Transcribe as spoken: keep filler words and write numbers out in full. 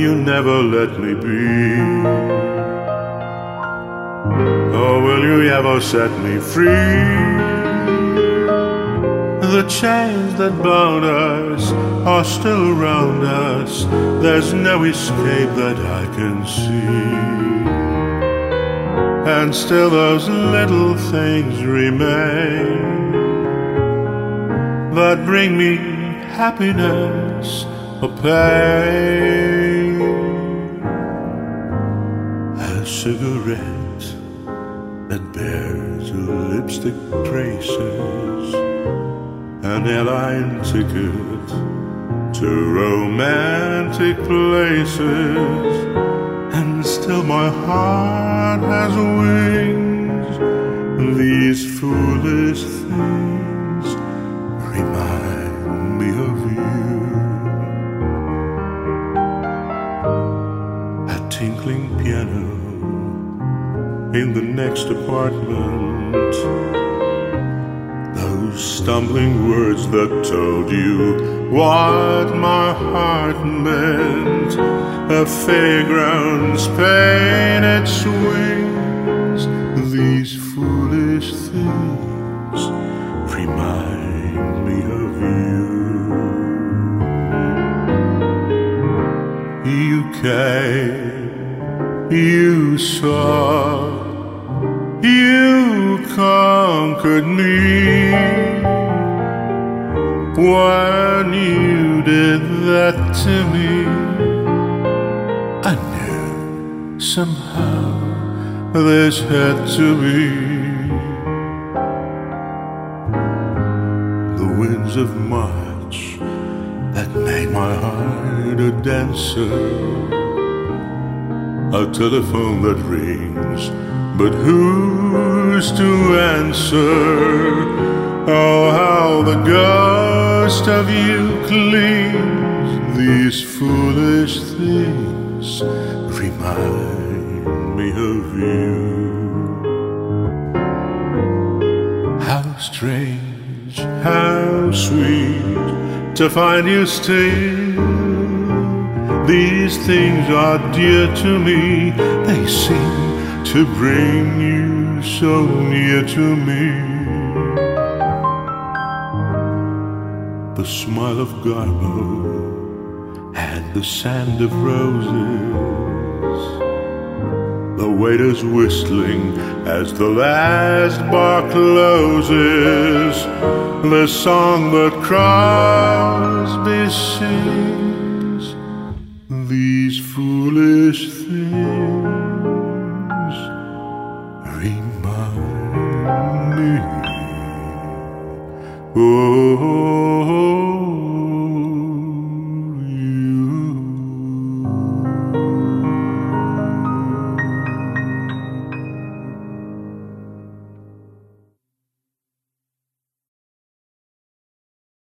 you never let me be? Or will you ever set me free? The chains that bound us are still around us. There's no escape that I can see. And still those little things remain that bring me happiness or pain. A cigarette that bears lipstick traces, an airline ticket to romantic places, and still my heart has wings. These foolish things remind me of you. A tinkling piano in the next apartment, those stumbling words that told you what my heart meant, a fairground's painted swings. These foolish things remind me of you. You came, you saw, you conquered me. When you did that to me, I knew somehow this had to be. The winds of March that made my heart a dancer, a telephone that rings, but who's to answer? Oh, how the ghost of you clings. These foolish things remind me of you. How strange, how sweet to find you still. These things are dear to me. They seem to bring you so near to me. The smile of Garbo and the sand of roses, the waiters whistling as the last bar closes, the song that Crosby sings. These foolish things remind me. Oh,